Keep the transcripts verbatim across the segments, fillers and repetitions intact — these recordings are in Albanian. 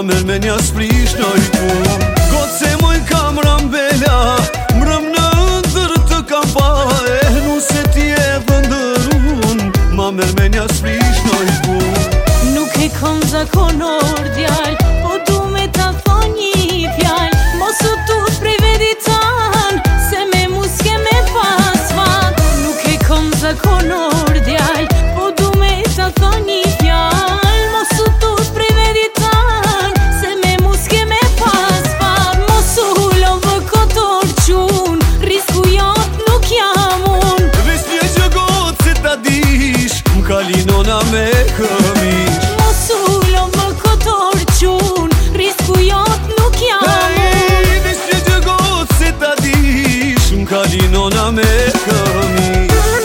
merë me nja s'prish në i ku Gotë se moj kam rambela Mrëm në ndër të kam pa E nu se ti e vëndërun Ma merë me nja s'prish në i ku Nuk e kom zakonor djall Po du me ta thon një fjall Mos u tut prej vedi tan Se me muske me pas fan Nuk e kom zakonor djall Po du me ta thon një fjall Mos u tut prej vedi tan Se me muske me pas fan Mos u hulo vë kotor qun Risku jot nuk jam un Vis një që gotë se ta dish M'kalinona me këmish Mos u hulo vë kotor qun Risku jot nuk jam un Vis një që gotë se ta dish M'kalinona me këmish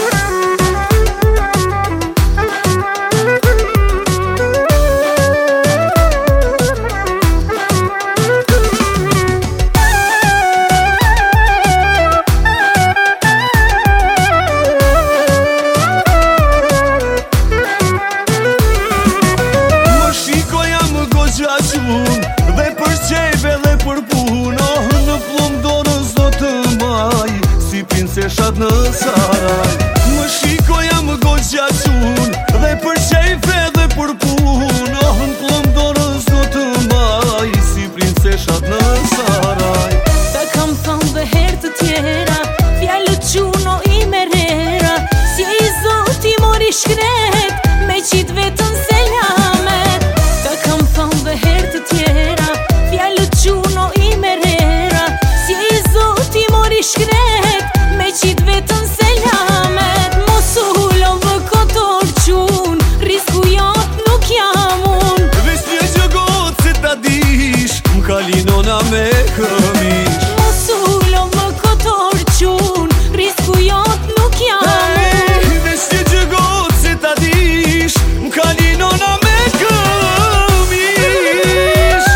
Dhe për qejve dhe për pun Oh, në plumb dorës do të mbaj Si princeshat në saraj Më shikoja më goxha qun Dhe për qejve dhe për pun Oh, në plumb dorës do të mbaj Si princeshat në saraj Ta kam thonë dhe her të tjera Fjallë quno i merera Si e i zoti mori shkret Me qit vetën se lamet Ta kam thonë dhe her të tjera Fjallë quno i merera Si e i zoti mori shkret Me qit vetën se lamet Mos u hulo vë kotor qun Risku jot nuk jam un Vis një që gotë se ta dish M'kalinona me këmish Mos u hulo vë kotor qun Risku jot nuk jam un Vis një që gotë se ta dish M'kalinona me këmish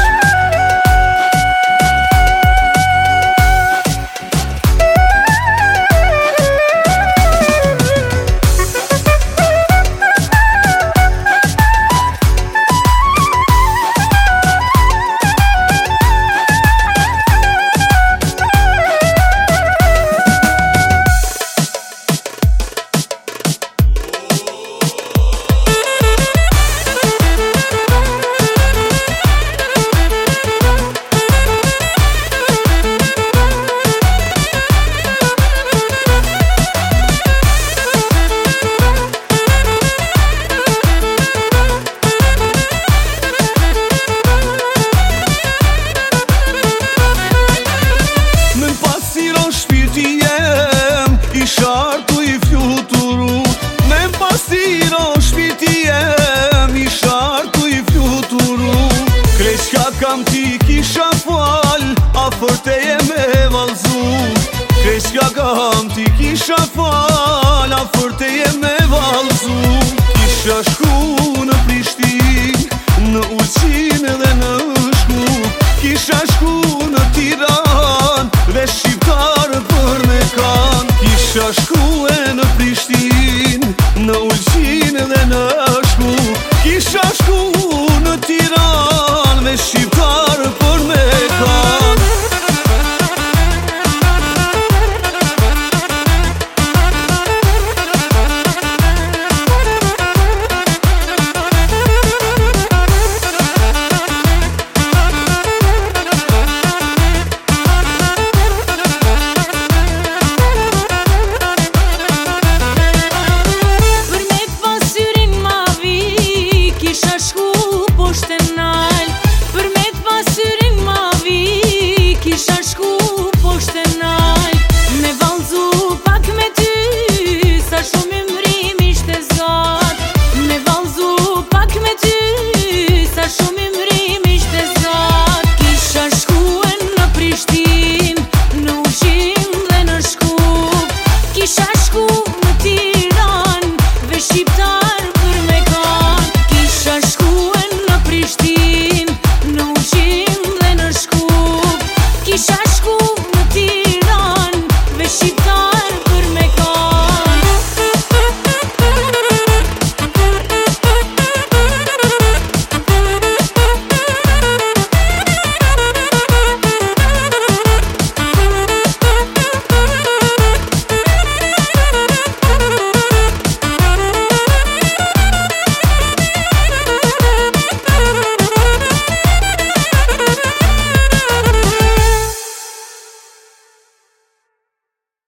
I shartu i fluturu Me m'pastiro shpirti jem I shartu i fluturu Kreqka kam ti kisha fal Afer teje me valzu Kreqka kam ti kisha fal Afer teje me valzu Kisha